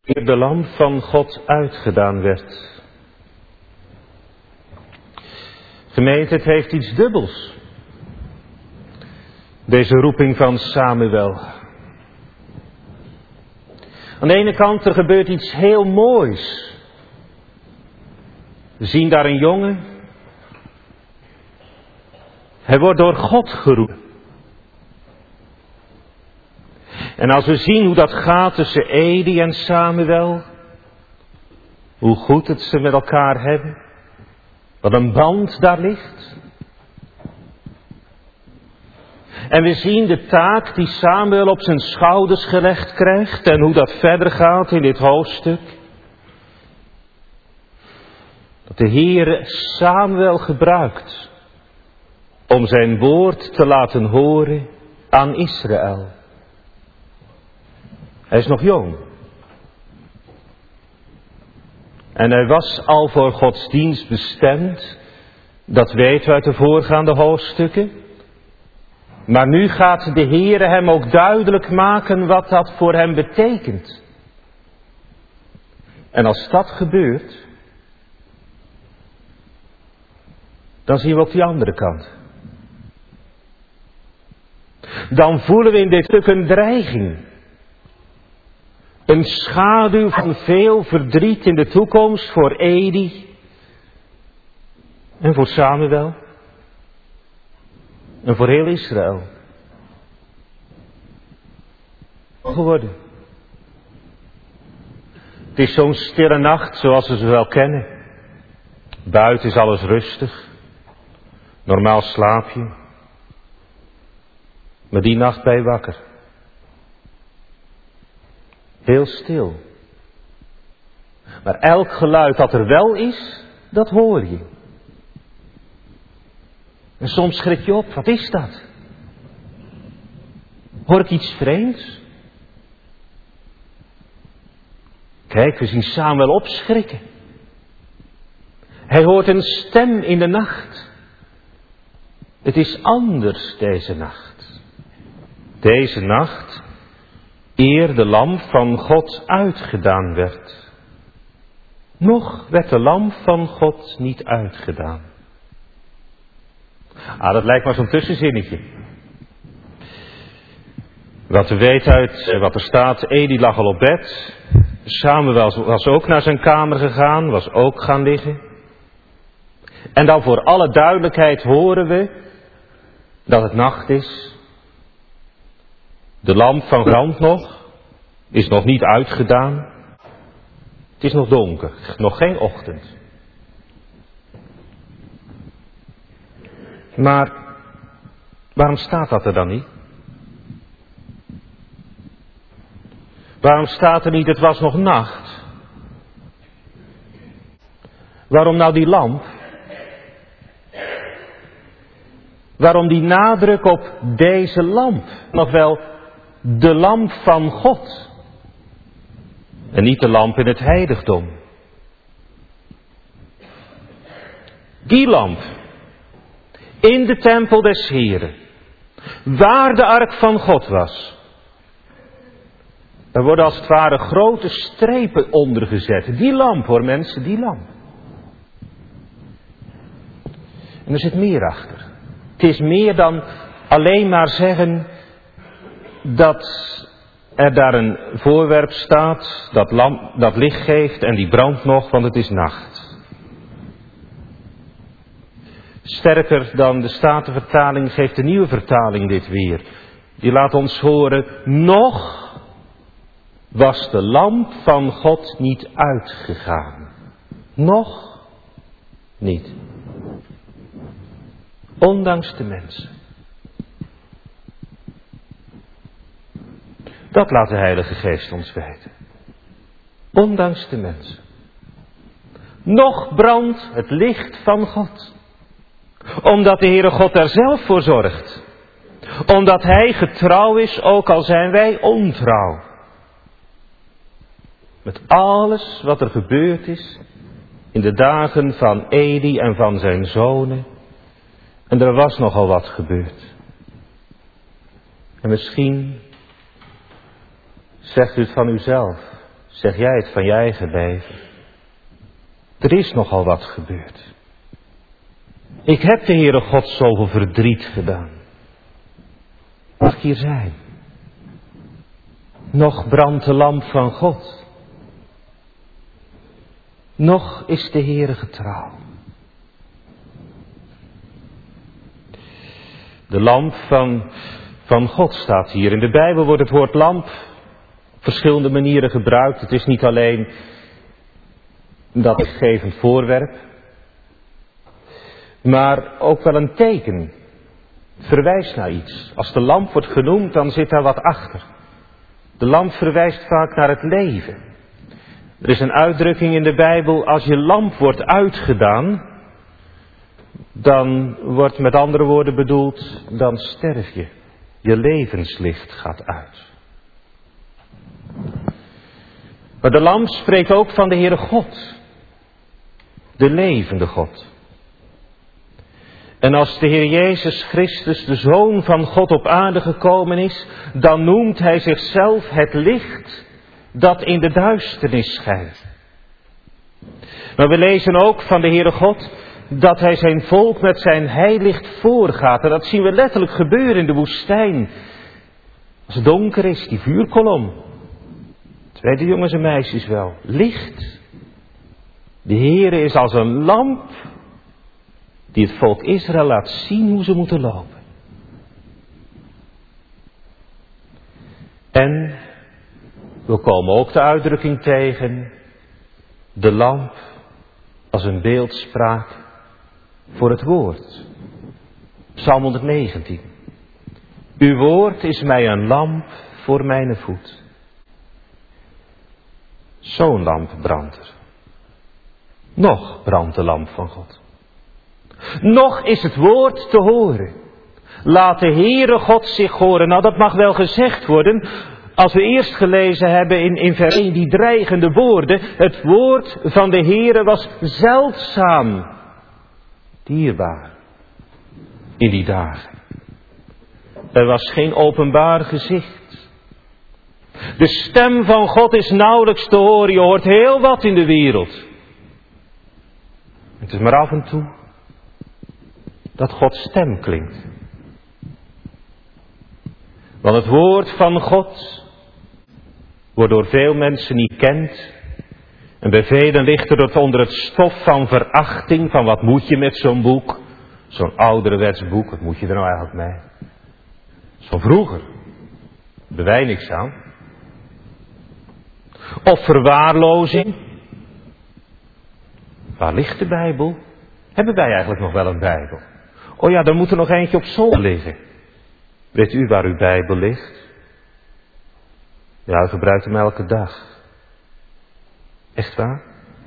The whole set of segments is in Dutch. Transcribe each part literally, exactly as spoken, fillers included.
eer de lam van God uitgedaan werd. Gemeente, het heeft iets dubbels. Deze roeping van Samuel. Aan de ene kant, er gebeurt iets heel moois. We zien daar een jongen. Hij wordt door God geroepen. En als we zien hoe dat gaat tussen Eli en Samuel, hoe goed het ze met elkaar hebben, wat een band daar ligt. En we zien de taak die Samuel op zijn schouders gelegd krijgt en hoe dat verder gaat in dit hoofdstuk. Dat de Heere Samuel gebruikt om zijn woord te laten horen aan Israël. Hij is nog jong. En hij was al voor Gods dienst bestemd. Dat weten we uit de voorgaande hoofdstukken. Maar nu gaat de Heere hem ook duidelijk maken wat dat voor hem betekent. En als dat gebeurt, dan zien we ook die andere kant. Dan voelen we in dit stuk een dreiging. Een schaduw van veel verdriet in de toekomst voor Eli en voor Samuel en voor heel Israël. Geworden. Het is zo'n stille nacht zoals we ze wel kennen. Buiten is alles rustig. Normaal slaap je. Maar die nacht ben je wakker. Heel stil. Maar elk geluid dat er wel is, dat hoor je. En soms schrik je op, wat is dat? Hoor ik iets vreemds? Kijk, we zien Samuel opschrikken. Hij hoort een stem in de nacht. Het is anders deze nacht. Deze nacht, eer de lamp van God uitgedaan werd. Nog werd de lamp van God niet uitgedaan. Ah, dat lijkt maar zo'n tussenzinnetje. Wat we weten uit wat er staat, Eli lag al op bed. Samuel was ook naar zijn kamer gegaan, was ook gaan liggen. En dan voor alle duidelijkheid horen we dat het nacht is. De lamp van brand nog, is nog niet uitgedaan. Het is nog donker, nog geen ochtend. Maar waarom staat dat er dan niet? Waarom staat er niet, het was nog nacht? Waarom nou die lamp? Waarom die nadruk op deze lamp? Nog wel de lamp van God. En niet de lamp in het heiligdom. Die lamp. In de tempel des Heren. Waar de ark van God was. Daar worden als het ware grote strepen onder gezet. Die lamp hoor mensen, die lamp. En er zit meer achter. Het is meer dan alleen maar zeggen dat er daar een voorwerp staat dat, lamp, dat licht geeft en die brandt nog, want het is nacht. Sterker dan de Statenvertaling geeft de Nieuwe Vertaling dit weer. Die laat ons horen, nog was de lamp van God niet uitgegaan. Nog niet. Ondanks de mensen. Dat laat de Heilige Geest ons weten. Ondanks de mensen. Nog brandt het licht van God. Omdat de Heere God er zelf voor zorgt. Omdat Hij getrouw is, ook al zijn wij ontrouw. Met alles wat er gebeurd is in de dagen van Eli en van zijn zonen. En er was nogal wat gebeurd. En misschien zegt u het van uzelf. zeg jij het van je eigen leven. Er is nogal wat gebeurd. Ik heb de Heere God zoveel verdriet gedaan. Mag ik hier zijn? Nog brandt de lamp van God. Nog is de Heere getrouw. De lamp van, van God staat hier. In de Bijbel wordt het woord lamp op verschillende manieren gebruikt. Het is niet alleen dat lichtgevend voorwerp, maar ook wel een teken. Het verwijst naar iets. Als de lamp wordt genoemd, dan zit daar wat achter. De lamp verwijst vaak naar het leven. Er is een uitdrukking in de Bijbel, als je lamp wordt uitgedaan, dan wordt met andere woorden bedoeld, dan sterf je. Je levenslicht gaat uit. Maar de lamp spreekt ook van de Heere God. De levende God. En als de Heer Jezus Christus, de Zoon van God, op aarde gekomen is, dan noemt Hij zichzelf het licht dat in de duisternis schijnt. Maar we lezen ook van de Heere God dat Hij zijn volk met zijn heilicht voorgaat. En dat zien we letterlijk gebeuren in de woestijn. Als het donker is, die vuurkolom. Dat weten jongens en meisjes wel. Licht. De Heere is als een lamp die het volk Israël laat zien hoe ze moeten lopen. En we komen ook de uitdrukking tegen, de lamp als een beeldspraak voor het woord. Psalm honderdnegentien. Uw woord is mij een lamp voor mijn voet. Zo'n lamp brandt er. Nog brandt de lamp van God. Nog is het woord te horen. Laat de Heere God zich horen. Nou, dat mag wel gezegd worden. Als we eerst gelezen hebben in, in vers één die dreigende woorden. Het woord van de Heere was zeldzaam. Dierbaar. In die dagen. Er was geen openbaar gezicht. De stem van God is nauwelijks te horen. Je hoort heel wat in de wereld. Het is maar af en toe dat Gods stem klinkt. Want het woord van God wordt door veel mensen niet kend. En bij velen ligt er onder het stof van verachting. Van wat moet je met zo'n boek? Zo'n ouderwets boek, wat moet je er nou eigenlijk mee? Zo vroeger. Daar hebben wij niks aan. Of verwaarlozing. Waar ligt de Bijbel? Hebben wij eigenlijk nog wel een Bijbel? Oh ja, er moet er nog eentje op zolder liggen. Weet u waar uw Bijbel ligt? Ja, u gebruikt hem elke dag. Echt waar?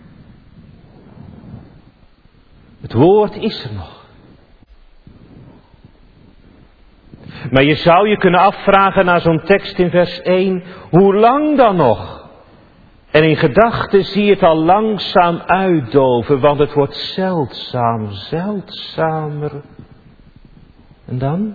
Het woord is er nog. Maar je zou je kunnen afvragen naar zo'n tekst in vers één. Hoe lang dan nog? En in gedachten zie je het al langzaam uitdoven. Want het wordt zeldzaam, zeldzamer. En dan?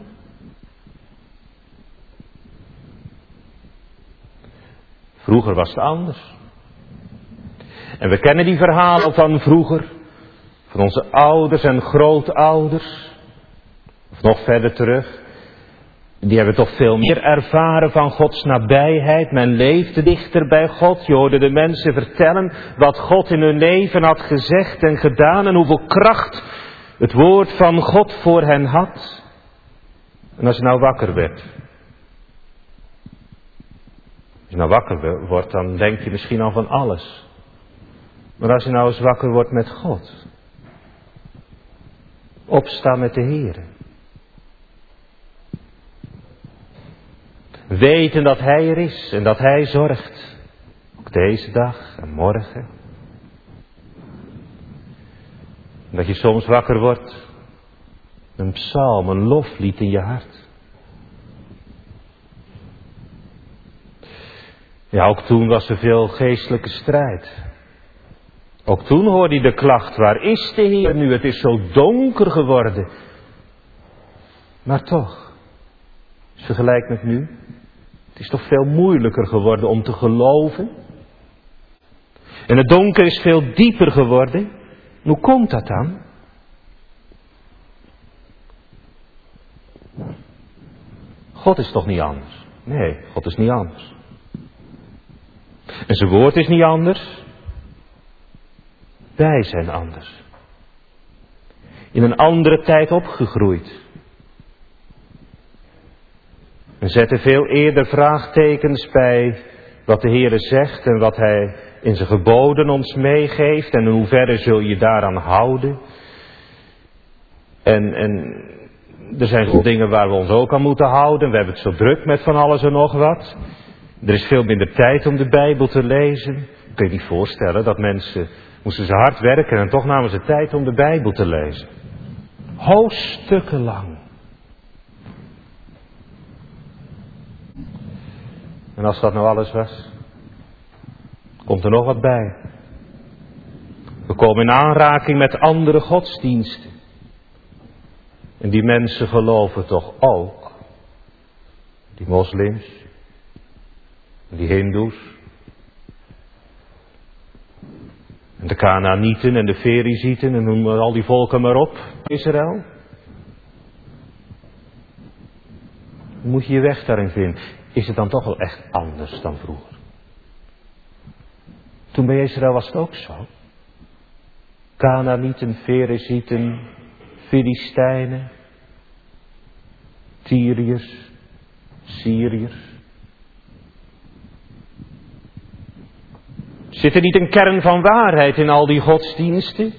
Vroeger was het anders. En we kennen die verhalen van vroeger. Van onze ouders en grootouders. Of nog verder terug. Die hebben toch veel meer ervaren van Gods nabijheid. Men leefde dichter bij God. Je hoorde de mensen vertellen wat God in hun leven had gezegd en gedaan. En hoeveel kracht het woord van God voor hen had. En als je nou wakker werd. Als je nou wakker wordt, dan denk je misschien al van alles. Maar als je nou eens wakker wordt met God. Opstaan met de Heere. Weten dat Hij er is en dat Hij zorgt. Ook deze dag en morgen. En dat je soms wakker wordt. Een psalm, een loflied in je hart. Ja, ook toen was er veel geestelijke strijd. Ook toen hoorde je de klacht, waar is de Heer nu? Het is zo donker geworden. Maar toch, als je vergelijkt met nu, het is toch veel moeilijker geworden om te geloven. En het donker is veel dieper geworden. Hoe komt dat dan? God is toch niet anders? Nee, God is niet anders. En zijn woord is niet anders. Wij zijn anders. In een andere tijd opgegroeid. We zetten veel eerder vraagtekens bij wat de Heere zegt en wat Hij in zijn geboden ons meegeeft. En in hoeverre zul je daaraan houden. En, en er zijn zo dingen waar we ons ook aan moeten houden. We hebben het zo druk met van alles en nog wat. Er is veel minder tijd om de Bijbel te lezen. Kun je niet voorstellen dat mensen, moesten ze hard werken en toch namen ze tijd om de Bijbel te lezen. Hoofdstukken lang. En als dat nou alles was, komt er nog wat bij. We komen in aanraking met andere godsdiensten. En die mensen geloven toch ook. Die moslims. Die hindoes. En de Kanaanieten en de Ferizieten en noem al die volken maar op. Israël. Moet je je weg daarin vinden. Is het dan toch wel echt anders dan vroeger? Toen bij Israël was het ook zo. Kanaanieten, Ferizieten, Filistijnen, Tyriërs, Syriërs. Zit er niet een kern van waarheid in al die godsdiensten?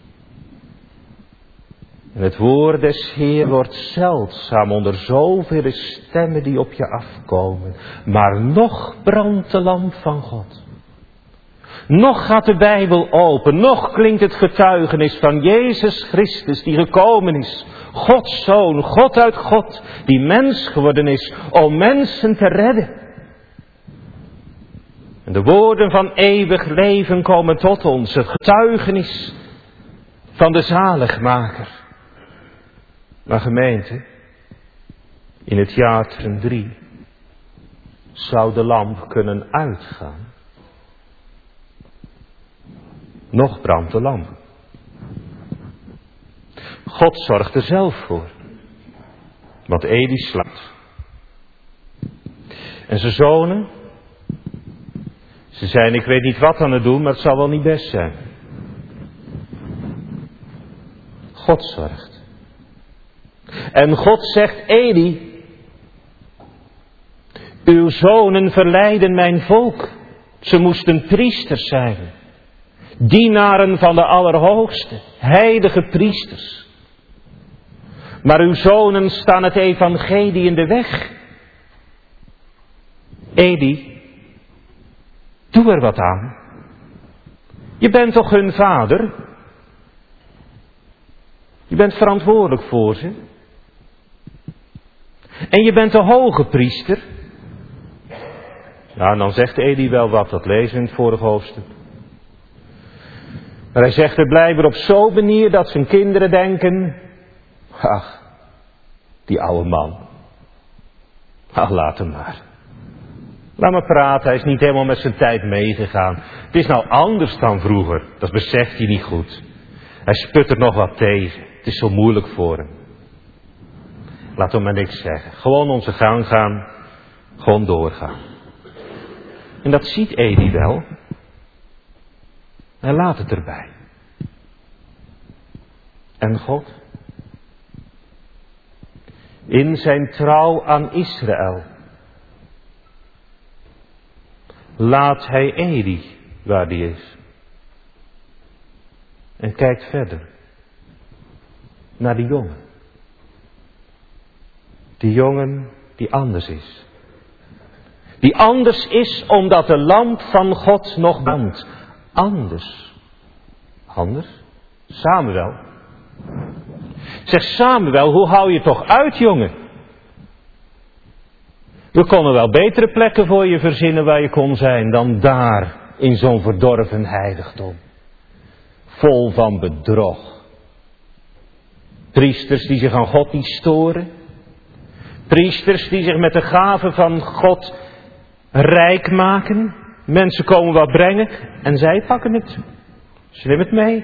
En het woord des Heer wordt zeldzaam onder zoveel stemmen die op je afkomen. Maar nog brandt de lamp van God. Nog gaat de Bijbel open. Nog klinkt het getuigenis van Jezus Christus die gekomen is. Gods Zoon, God uit God, die mens geworden is om mensen te redden. En de woorden van eeuwig leven komen tot ons. Het getuigenis van de zaligmaker. Maar gemeente, in het jaar tweeduizend drie zou de lamp kunnen uitgaan. Nog brandt de lamp. God zorgt er zelf voor. Want Eli slaapt. En zijn zonen, ze zijn ik weet niet wat aan het doen, maar het zal wel niet best zijn. God zorgt. En God zegt, Eli, uw zonen verleiden mijn volk. Ze moesten priesters zijn. Dienaren van de Allerhoogste, heilige priesters. Maar uw zonen staan het evangelie in de weg. Eli, doe er wat aan. Je bent toch hun vader? Je bent verantwoordelijk voor ze. En je bent de hoge priester. Nou, dan zegt Eli wel wat, dat lezen we in het vorige hoofdstuk. Maar hij zegt er blijkbaar op zo'n manier dat zijn kinderen denken, ach, die oude man. Ach, laat hem maar. Laat maar praten, hij is niet helemaal met zijn tijd meegegaan. Het is nou anders dan vroeger, dat beseft hij niet goed. Hij sput er nog wat tegen, het is zo moeilijk voor hem. Laat hem maar niks zeggen, gewoon onze gang gaan, gewoon doorgaan. En dat ziet Eli wel. Hij laat het erbij. En God? In zijn trouw aan Israël laat hij Eli waar die is. En kijkt verder naar die jongen. Die jongen die anders is. Die anders is omdat de lamp van God nog brandt. Anders. Anders? Samuel. Zeg Samuel, hoe hou je toch uit, jongen? We konden wel betere plekken voor je verzinnen waar je kon zijn dan daar in zo'n verdorven heiligdom. Vol van bedrog. Priesters die zich aan God niet storen. Priesters die zich met de gaven van God rijk maken. Mensen komen wat brengen en zij pakken het. Slim het mee.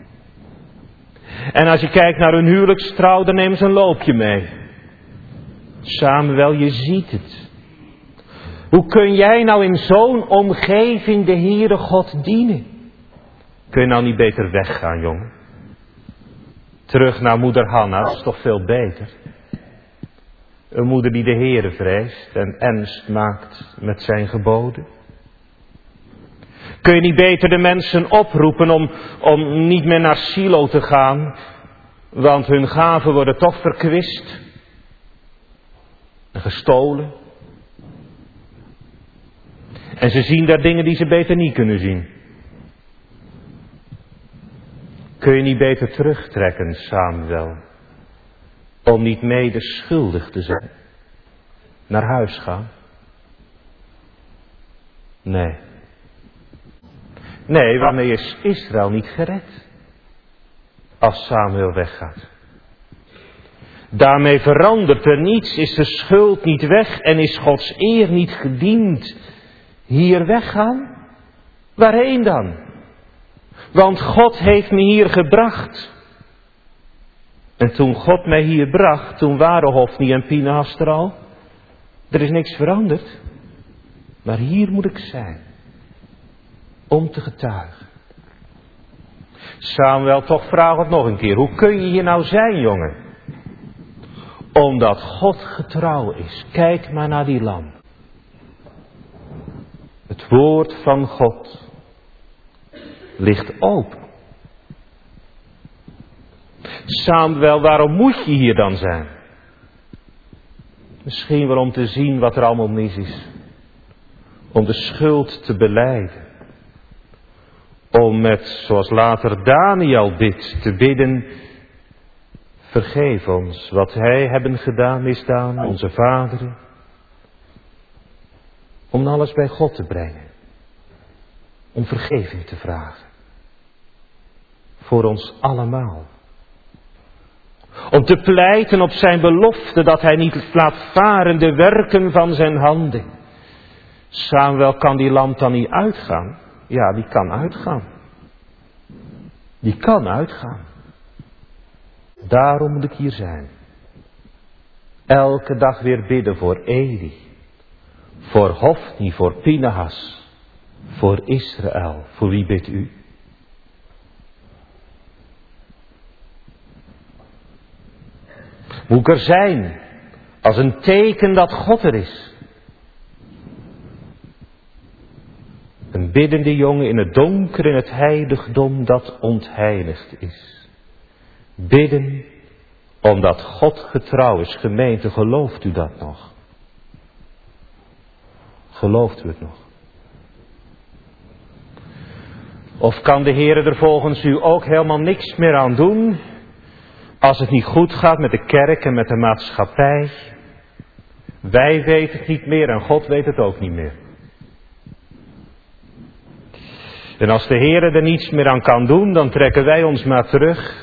En als je kijkt naar hun huwelijkstrouw, dan nemen ze een loopje mee. Samuel, je ziet het. Hoe kun jij nou in zo'n omgeving de Heere God dienen? Kun je nou niet beter weggaan, jongen? Terug naar moeder Hanna, dat is toch veel beter. Een moeder die de Heere vreest en ernst maakt met zijn geboden. Kun je niet beter de mensen oproepen om, om niet meer naar Silo te gaan, want hun gaven worden toch verkwist en gestolen. En ze zien daar dingen die ze beter niet kunnen zien. Kun je niet beter terugtrekken, Samuel, om niet mede schuldig te zijn? Naar huis gaan? Nee. Nee, waarmee is Israël niet gered? Als Samuel weggaat. Daarmee verandert er niets, is de schuld niet weg en is Gods eer niet gediend. Hier weggaan? Waarheen dan? Want God heeft me hier gebracht. En toen God mij hier bracht, toen waren Hofni en Pinehas er al. Er is niks veranderd. Maar hier moet ik zijn. Om te getuigen. Samuel, toch vraag het nog een keer. Hoe kun je hier nou zijn, jongen? Omdat God getrouw is. Kijk maar naar die lam. Het woord van God ligt open. Samuel, waarom moet je hier dan zijn? Misschien wel om te zien wat er allemaal mis is. Om de schuld te belijden. Om met, zoals later Daniel bidt, te bidden. Vergeef ons wat wij hebben gedaan, misdaan, onze vaderen. Om alles bij God te brengen. Om vergeving te vragen. Voor ons allemaal. Om te pleiten op zijn belofte dat hij niet laat varen de werken van zijn handen. Samuel, kan die lamp dan niet uitgaan? Ja, die kan uitgaan. Die kan uitgaan. Daarom moet ik hier zijn. Elke dag weer bidden voor Eli. Voor Hofni, voor Pinehas. Voor Israël. Voor wie bidt u? Moet ik er zijn. Als een teken dat God er is. Een biddende jongen in het donker in het heiligdom dat ontheiligd is. Bidden omdat God getrouw is. Gemeente, gelooft u dat nog? Gelooft u het nog? Of kan de Heer er volgens u ook helemaal niks meer aan doen? Als het niet goed gaat met de kerk en met de maatschappij. Wij weten het niet meer en God weet het ook niet meer. En als de Heer er niets meer aan kan doen, dan trekken wij ons maar terug.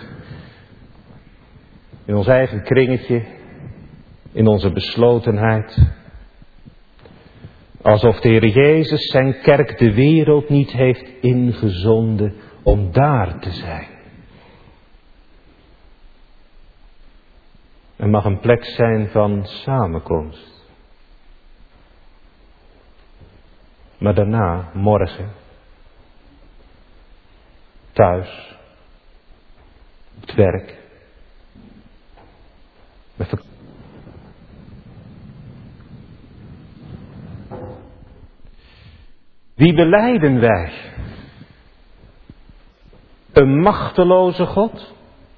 In ons eigen kringetje. In onze beslotenheid. Alsof de Heer Jezus zijn kerk de wereld niet heeft ingezonden om daar te zijn. Er mag een plek zijn van samenkomst. Maar daarna, morgen, thuis, op het werk, met vak- Wie belijden wij? Een machteloze God?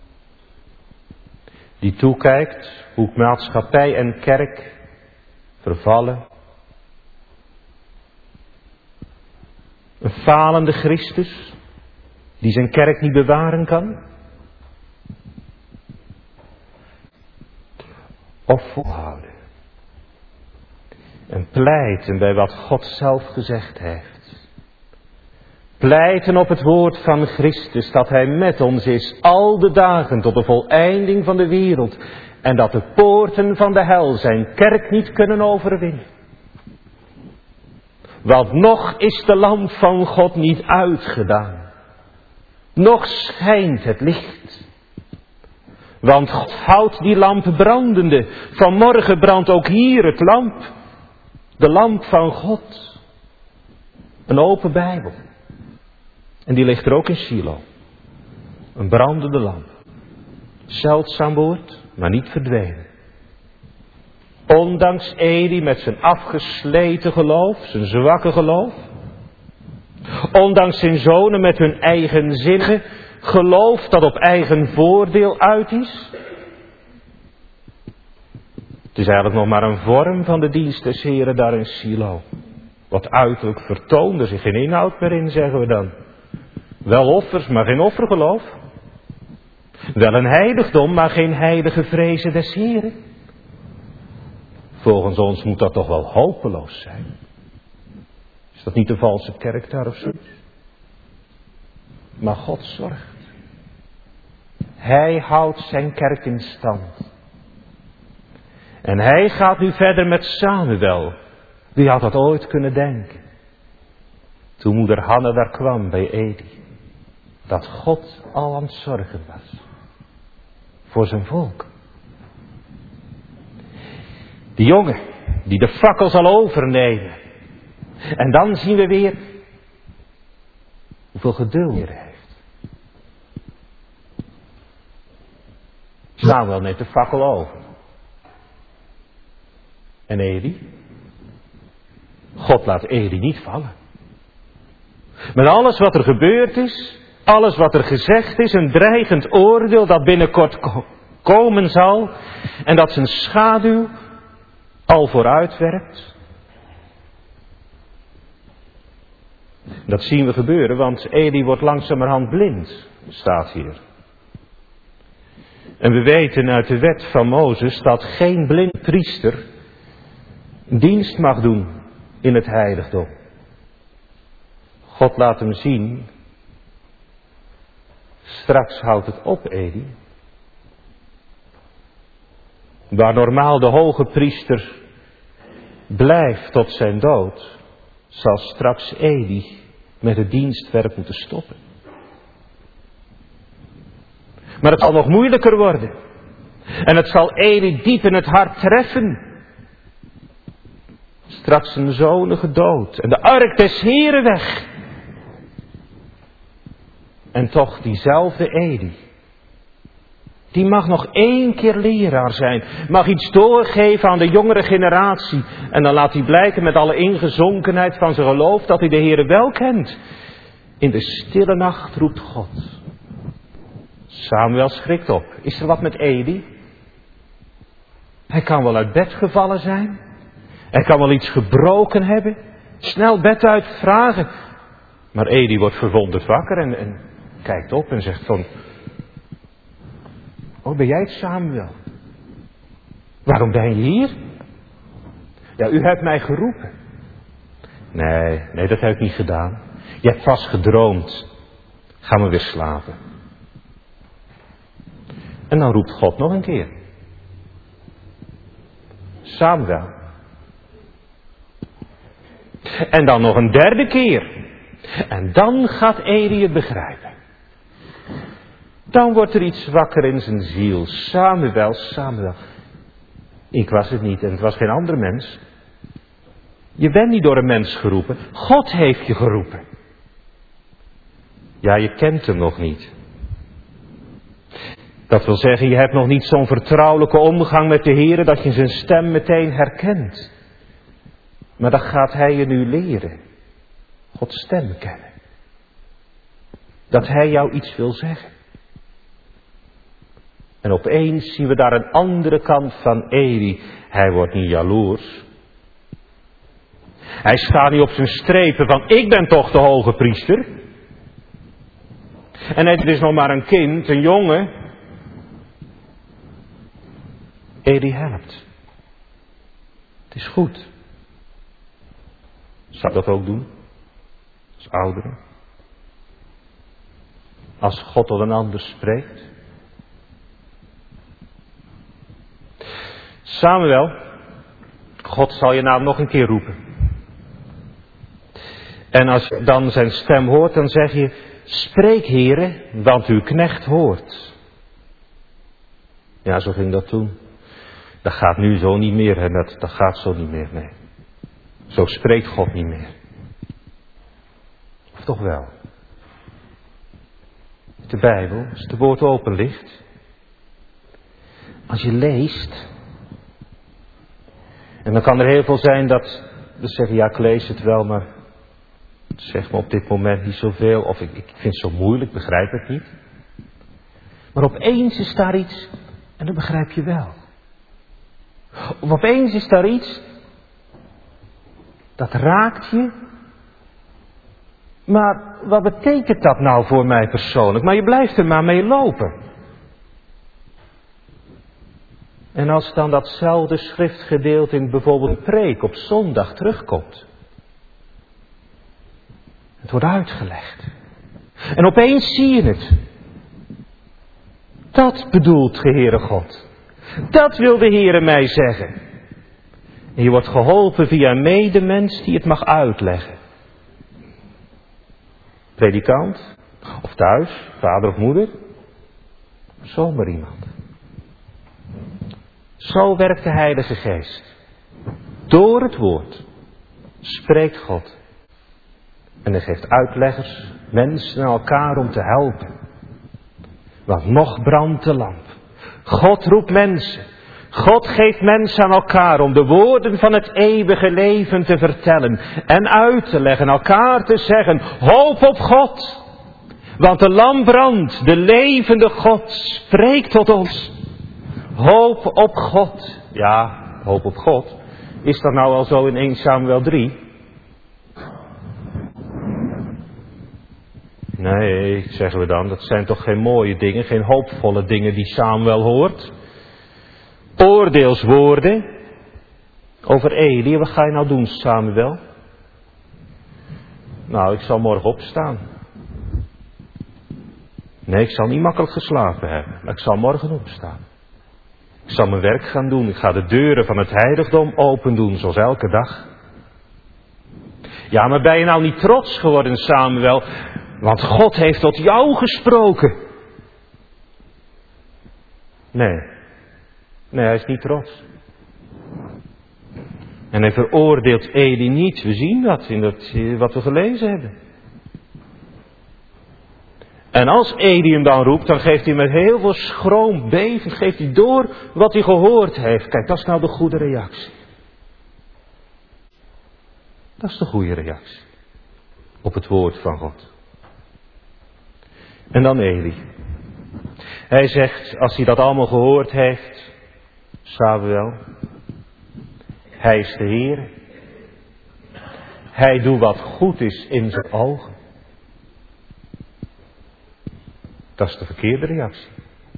Die toekijkt hoe maatschappij en kerk vervallen. Een falende Christus die zijn kerk niet bewaren kan. Of volhouden. En pleiten bij wat God zelf gezegd heeft. Pleiten op het woord van Christus dat hij met ons is al de dagen tot de voleinding van de wereld. En dat de poorten van de hel zijn kerk niet kunnen overwinnen. Want nog is de lamp van God niet uitgedaan. Nog schijnt het licht. Want God houdt die lamp brandende. Vanmorgen brandt ook hier het lamp. De lamp van God. Een open Bijbel. En die ligt er ook in Silo. Een brandende lamp. Zeldzaam woord, maar niet verdwenen. Ondanks Eli met zijn afgesleten geloof, zijn zwakke geloof. Ondanks zijn zonen met hun eigenzinnige geloof dat op eigen voordeel uit is. Het is eigenlijk nog maar een vorm van de dienst des Heren daar in Silo. Wat uiterlijk vertoonde zich geen inhoud meer in, zeggen we dan. Wel offers, maar geen offergeloof. Wel een heiligdom, maar geen heilige vrezen des Heren. Volgens ons moet dat toch wel hopeloos zijn. Is dat niet de valse kerk daar of zoiets? Maar God zorgt. Hij houdt zijn kerk in stand. En hij gaat nu verder met Samuel. Wie had dat ooit kunnen denken? Toen moeder Hanna daar kwam bij Eli. Dat God al aan het zorgen was. Voor zijn volk. Die jongen die de fakkel zal overnemen. En dan zien we weer hoeveel geduld hij heeft. Samuel neemt de fakkel over. En Eli? God laat Eli niet vallen. Met alles wat er gebeurd is, alles wat er gezegd is, een dreigend oordeel dat binnenkort ko- komen zal en dat zijn schaduw al vooruitwerpt. Dat zien we gebeuren, want Eli wordt langzamerhand blind, staat hier. En we weten uit de wet van Mozes dat geen blind priester dienst mag doen in het heiligdom. God laat hem zien. Straks houdt het op, Eli. Waar normaal de hoge priester blijft tot zijn dood, zal straks Eli met het dienstwerk moeten stoppen. Maar het zal nog moeilijker worden. En het zal Eli diep in het hart treffen. Straks zijn zonen gedood en de ark des Heren weg. En toch diezelfde Eli, die mag nog één keer leraar zijn. Mag iets doorgeven aan de jongere generatie. En dan laat hij blijken met alle ingezonkenheid van zijn geloof dat hij de Heere wel kent. In de stille nacht roept God. Samuel schrikt op. Is er wat met Eli? Hij kan wel uit bed gevallen zijn. Hij kan wel iets gebroken hebben. Snel bed uit vragen. Maar Eli wordt verwonderd wakker en, en kijkt op en zegt van... Oh, ben jij het, Samuel? Waarom ben je hier? Ja, u hebt mij geroepen. Nee, nee, dat heb ik niet gedaan. Je hebt vast gedroomd. Ga maar weer slapen. En dan roept God nog een keer. Samuel. En dan nog een derde keer. En dan gaat Eli het begrijpen. Dan wordt er iets wakker in zijn ziel. Samuel, Samuel. Ik was het niet en het was geen andere mens. Je bent niet door een mens geroepen. God heeft je geroepen. Ja, je kent hem nog niet. Dat wil zeggen, je hebt nog niet zo'n vertrouwelijke omgang met de Heer dat je zijn stem meteen herkent. Maar dat gaat hij je nu leren. Gods stem kennen. Dat hij jou iets wil zeggen. En opeens zien we daar een andere kant van Eli. Hij wordt niet jaloers. Hij staat niet op zijn strepen van ik ben toch de hoge priester. En het is nog maar een kind, een jongen. Eli helpt. Het is goed. Zou dat ook doen? Als ouderen? Als God tot een ander spreekt? Samuel, God zal je naam nog een keer roepen. En als je dan zijn stem hoort, dan zeg je, spreek Heere, want uw knecht hoort. Ja, zo ging dat toen. Dat gaat nu zo niet meer, hè? Dat, dat gaat zo niet meer, nee. Zo spreekt God niet meer. Of toch wel? De Bijbel, als het woord open ligt. Als je leest. En dan kan er heel veel zijn dat we zeggen, ja, ik lees het wel, maar zeg me op dit moment niet zoveel. Of ik, ik vind het zo moeilijk, begrijp het niet. Maar opeens is daar iets en dat begrijp je wel. Of opeens is daar iets, dat raakt je. Maar wat betekent dat nou voor mij persoonlijk? Maar je blijft er maar mee lopen. En als dan datzelfde schriftgedeelte in bijvoorbeeld een preek op zondag terugkomt. Het wordt uitgelegd. En opeens zie je het. Dat bedoelt de Heere God. Dat wil de Heere mij zeggen. En je wordt geholpen via een medemens die het mag uitleggen. Predikant, of thuis, vader of moeder. Zomaar iemand. Zo werkt de Heilige Geest. Door het woord spreekt God. En hij geeft uitleggers, mensen aan elkaar om te helpen. Want nog brandt de lamp. God roept mensen. God geeft mensen aan elkaar om de woorden van het eeuwige leven te vertellen. En uit te leggen, elkaar te zeggen, hoop op God. Want de lamp brandt, de levende God spreekt tot ons. Hoop op God. Ja, hoop op God. Is dat nou al zo in Eerste Samuel drie? Nee, zeggen we dan, dat zijn toch geen mooie dingen, geen hoopvolle dingen die Samuel hoort. Oordeelswoorden over Eli. Wat ga je nou doen, Samuel? Nou, ik zal morgen opstaan. Nee, ik zal niet makkelijk geslapen hebben, maar ik zal morgen opstaan. Ik zal mijn werk gaan doen. Ik ga de deuren van het heiligdom open doen, zoals elke dag. Ja, maar ben je nou niet trots geworden, Samuel? Want God heeft tot jou gesproken. Nee. Nee, hij is niet trots. En hij veroordeelt Eli niet. We zien dat in dat, wat we gelezen hebben. En als Eli hem dan roept, dan geeft hij met heel veel schroom, bevend, geeft hij door wat hij gehoord heeft. Kijk, dat is nou de goede reactie. Dat is de goede reactie. Op het woord van God. En dan Eli. Hij zegt, als hij dat allemaal gehoord heeft, Samuel, hij is de Heer. Hij doet wat goed is in zijn ogen. Dat is de verkeerde reactie.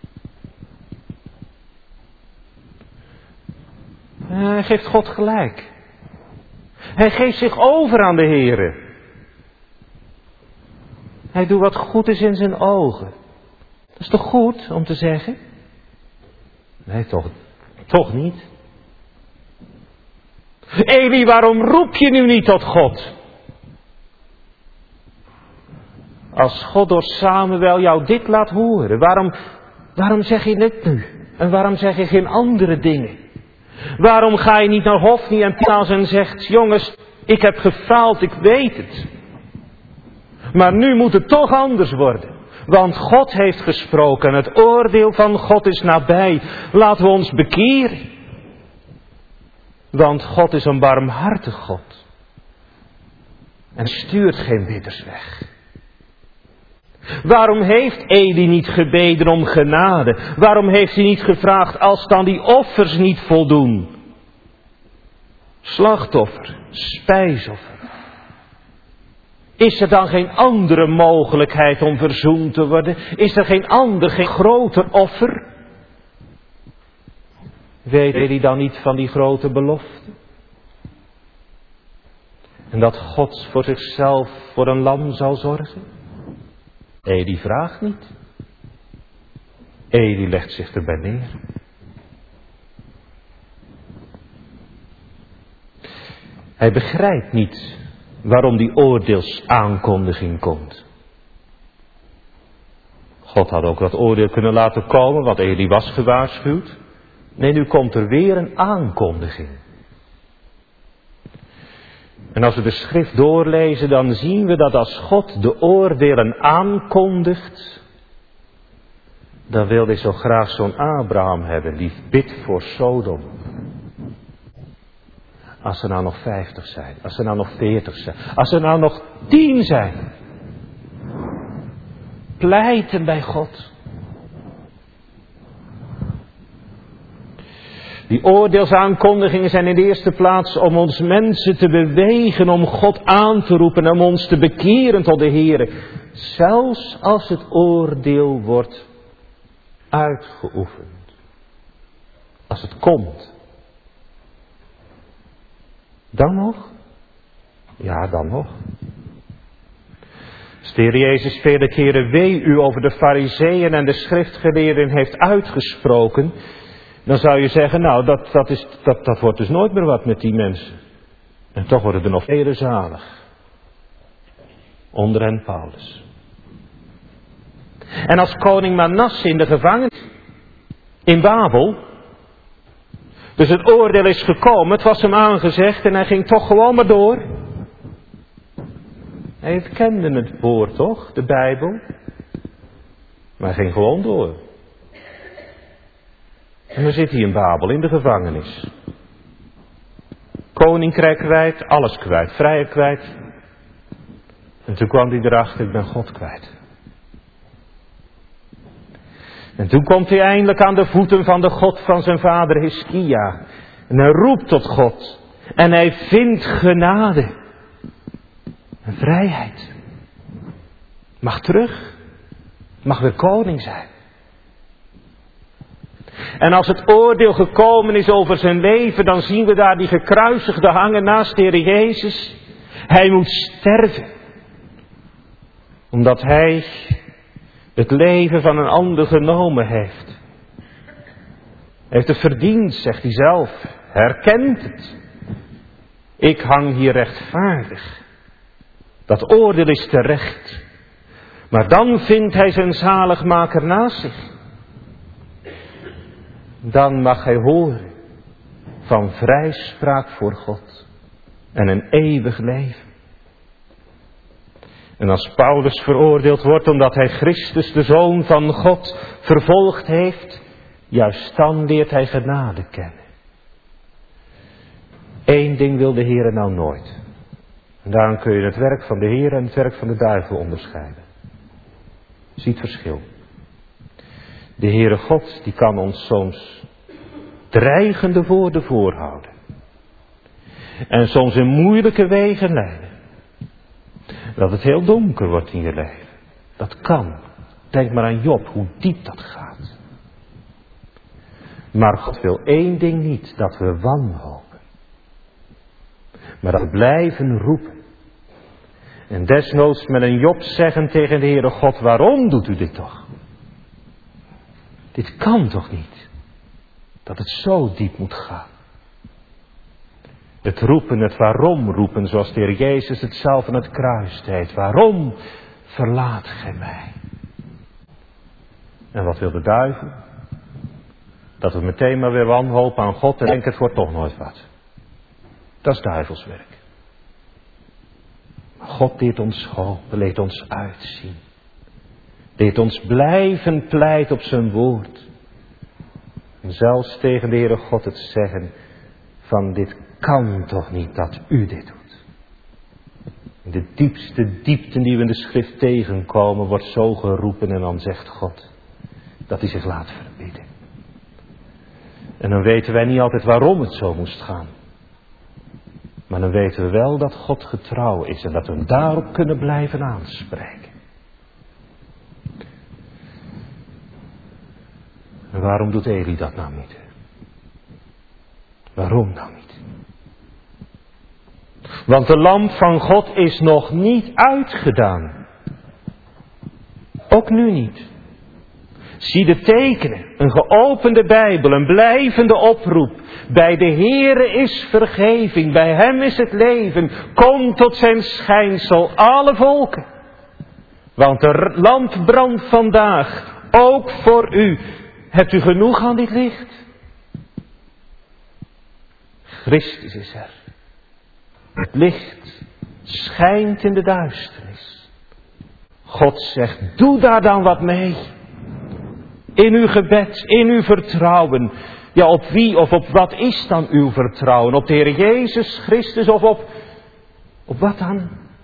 Hij geeft God gelijk. Hij geeft zich over aan de Heere. Hij doet wat goed is in zijn ogen. Dat is toch goed om te zeggen? Nee, toch, toch niet. Eli, waarom roep je nu niet tot God? Als God door Samuel jou dit laat horen, waarom, waarom zeg je dit nu? En waarom zeg je geen andere dingen? Waarom ga je niet naar Hofni en Pinhas en zegt, jongens, ik heb gefaald, ik weet het. Maar nu moet het toch anders worden. Want God heeft gesproken en het oordeel van God is nabij. Laten we ons bekeren. Want God is een barmhartig God. En stuurt geen bidders weg. Waarom heeft Eli niet gebeden om genade? Waarom heeft hij niet gevraagd als dan die offers niet voldoen? Slachtoffer, spijsoffer. Is er dan geen andere mogelijkheid om verzoend te worden? Is er geen ander, geen groter offer? Weet Eli dan niet van die grote belofte? En dat God voor zichzelf voor een lam zal zorgen? Eli vraagt niet. Eli legt zich erbij neer. Hij begrijpt niet waarom die oordeelsaankondiging komt. God had ook dat oordeel kunnen laten komen, want Eli was gewaarschuwd. Nee, nu komt er weer een aankondiging. En als we de schrift doorlezen, dan zien we dat als God de oordelen aankondigt, dan wil hij zo graag zo'n Abraham hebben, die bidt voor Sodom. Als er nou nog vijftig zijn, als er nou nog veertig zijn, als er nou nog tien zijn. Pleiten bij God. Die oordeelsaankondigingen zijn in de eerste plaats om ons mensen te bewegen om God aan te roepen en om ons te bekeren tot de Heere. Zelfs als het oordeel wordt uitgeoefend. Als het komt. Dan nog? Ja, dan nog. Als de Heer Jezus vele keren wee u over de Farizeeën en de schriftgeleerden heeft uitgesproken, dan zou je zeggen, nou, dat, dat, is, dat, dat wordt dus nooit meer wat met die mensen. En toch worden er nog vele zalig. Onder hen Paulus. En als koning Manasse in de gevangenis in Babel, dus het oordeel is gekomen, het was hem aangezegd en hij ging toch gewoon maar door. Hij kende het woord toch, de Bijbel. Maar hij ging gewoon door. En dan zit hij in Babel, in de gevangenis. Koninkrijk kwijt, alles kwijt, vrijheid kwijt. En toen kwam hij erachter, ik ben God kwijt. En toen komt hij eindelijk aan de voeten van de God van zijn vader Hiskia. En hij roept tot God. En hij vindt genade. En vrijheid. Mag terug. Mag weer koning zijn. En als het oordeel gekomen is over zijn leven, dan zien we daar die gekruisigde hangen naast de Heer Jezus. Hij moet sterven. Omdat hij het leven van een ander genomen heeft. Hij heeft het verdiend, zegt hij zelf. Hij herkent het. Ik hang hier rechtvaardig. Dat oordeel is terecht. Maar dan vindt hij zijn zaligmaker naast zich. Dan mag hij horen van vrijspraak voor God en een eeuwig leven. En als Paulus veroordeeld wordt omdat hij Christus, de Zoon van God, vervolgd heeft, juist dan leert hij genade kennen. Eén ding wil de Heer nou nooit. En daarom kun je het werk van de Heer en het werk van de duivel onderscheiden. Zie het verschil. De Heere God, die kan ons soms dreigende woorden voorhouden. En soms in moeilijke wegen leiden. Dat het heel donker wordt in je leven. Dat kan. Denk maar aan Job, hoe diep dat gaat. Maar God wil één ding niet, dat we wanhopen. Maar dat we blijven roepen. En desnoods met een Job zeggen tegen de Heere God, waarom doet u dit toch? Dit kan toch niet? Dat het zo diep moet gaan. Het roepen, het waarom roepen, zoals de Heer Jezus het zelf aan het kruis deed. Waarom verlaat gij mij? En wat wil de duivel? Dat we meteen maar weer wanhopen aan God en denken het wordt toch nooit wat. Dat is duivelswerk. Maar God deed ons hopen, leed ons uitzien. Deed ons blijven pleit op zijn woord. En zelfs tegen de Heere God het zeggen van dit kan toch niet dat u dit doet. In de diepste diepten die we in de schrift tegenkomen wordt zo geroepen en dan zegt God dat hij zich laat verbieden. En dan weten wij niet altijd waarom het zo moest gaan. Maar dan weten we wel dat God getrouw is en dat we hem daarop kunnen blijven aanspreken. En waarom doet Eli dat nou niet? Waarom nou niet? Want de lamp van God is nog niet uitgedaan. Ook nu niet. Zie de tekenen, een geopende Bijbel, een blijvende oproep. Bij de Heere is vergeving, bij hem is het leven. Kom tot zijn schijnsel, alle volken. Want de lamp brandt vandaag, ook voor u. Hebt u genoeg aan dit licht? Christus is er. Het licht schijnt in de duisternis. God zegt, doe daar dan wat mee. In uw gebed, in uw vertrouwen. Ja, op wie of op wat is dan uw vertrouwen? Op de Heer Jezus Christus of op, op wat dan?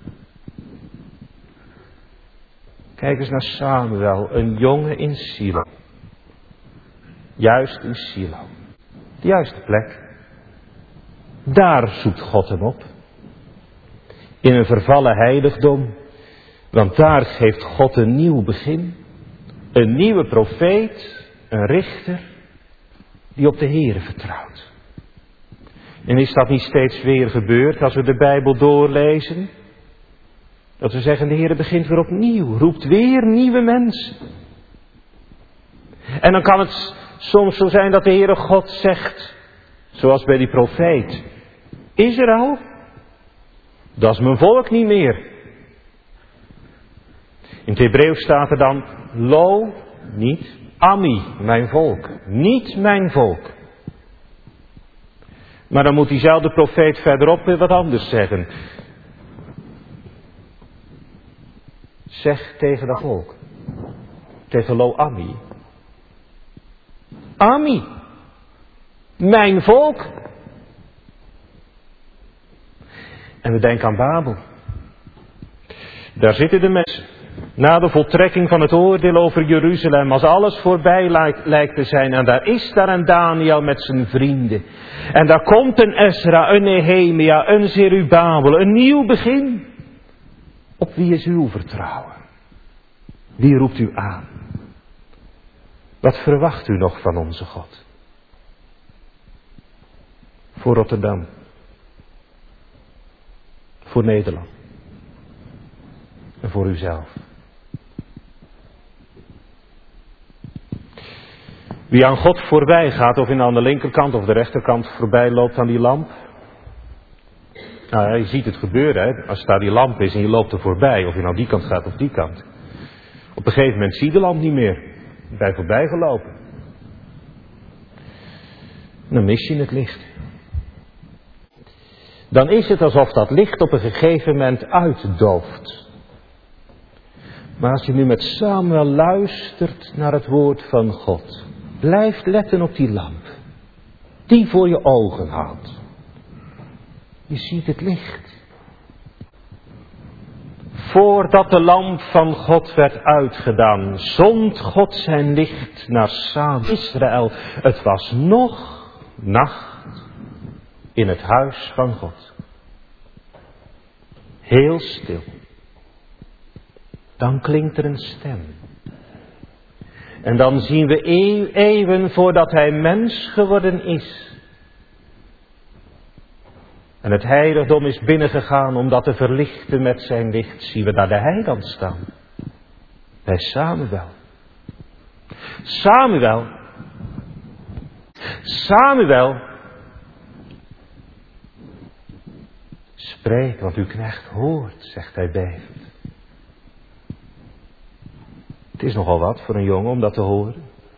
Kijk eens naar Samuel, een jongen in Silo. Juist in Silo. De juiste plek. Daar zoekt God hem op. In een vervallen heiligdom. Want daar geeft God een nieuw begin. Een nieuwe profeet, een richter, die op de Heere vertrouwt. En is dat niet steeds weer gebeurd als we de Bijbel doorlezen? Dat we zeggen, de Heere begint weer opnieuw, roept weer nieuwe mensen. En dan kan het soms zo zijn dat de Heere God zegt, zoals bij die profeet, Israël, dat is mijn volk niet meer. In het Hebreeuws staat er dan, lo, niet, Ami, mijn volk. Niet mijn volk. Maar dan moet diezelfde profeet verderop weer wat anders zeggen. Zeg tegen dat volk. Tegen lo, Ami. Ami, mijn volk. En we denken aan Babel. Daar zitten de mensen. Na de voltrekking van het oordeel over Jeruzalem, als alles voorbij lijkt, lijkt te zijn. En daar is daar een Daniel met zijn vrienden. En daar komt een Ezra, een Nehemia, een Zerubabel, een nieuw begin. Op wie is uw vertrouwen? Wie roept u aan? Wat verwacht u nog van onze God? Voor Rotterdam. Voor Nederland. En voor uzelf. Wie aan God voorbij gaat, of in aan de linkerkant of de rechterkant voorbij loopt aan die lamp. Nou ja, je ziet het gebeuren, hè? Als daar die lamp is en je loopt er voorbij, of je nou die kant gaat of die kant. Op een gegeven moment zie je de lamp niet meer. Je bent voorbij gelopen. Dan mis je het licht. Dan is het alsof dat licht op een gegeven moment uitdooft. Maar als je nu met Samuel luistert naar het woord van God. Blijf letten op die lamp. Die voor je ogen houdt. Je ziet het licht. Voordat de lamp van God werd uitgedaan, zond God zijn licht naar Samuel Israël. Het was nog nacht in het huis van God. Heel stil. Dan klinkt er een stem. En dan zien we eeuw, eeuwen voordat hij mens geworden is. En het heiligdom is binnengegaan om dat te verlichten met zijn licht. Zien we daar de heiland staan. Bij Samuel. Samuel. Samuel. Spreek, want uw knecht hoort, zegt hij bevend. Het is nogal wat voor een jongen om dat te horen.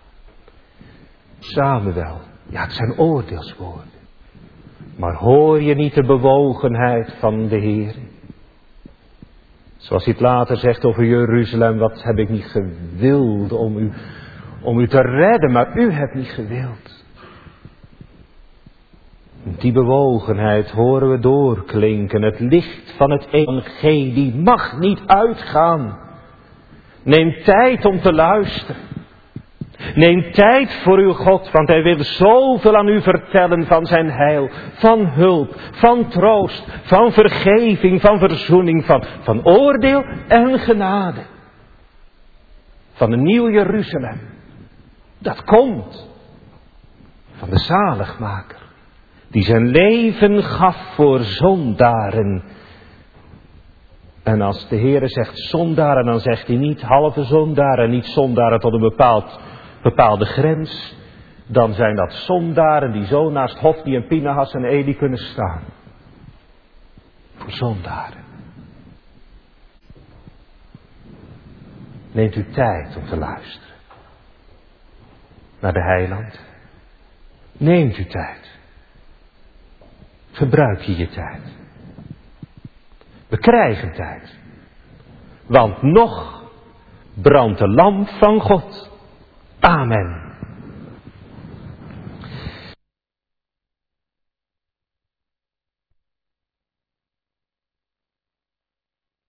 Samuel, ja, het zijn oordeelswoorden. Maar hoor je niet de bewogenheid van de Heer? Zoals hij het later zegt over Jeruzalem, wat heb ik niet gewild om u, om u te redden, maar u hebt niet gewild. Die bewogenheid horen we doorklinken. Het licht van het evangelie mag niet uitgaan. Neem tijd om te luisteren. Neem tijd voor uw God, want hij wil zoveel aan u vertellen van zijn heil, van hulp, van troost, van vergeving, van verzoening, van, van oordeel en genade. Van een nieuw Jeruzalem. Dat komt van de zaligmaker, die zijn leven gaf voor zondaren. En als de Heere zegt zondaren, dan zegt hij niet halve zondaren, niet zondaren tot een bepaald bepaalde grens, dan zijn dat zondaren die zo naast Hofni en Pinehas en Eli kunnen staan. Voor zondaren. Neemt u tijd om te luisteren naar de Heiland. Neemt u tijd. Gebruik je je tijd. We krijgen tijd. Want nog brandt de lamp van God. Amen.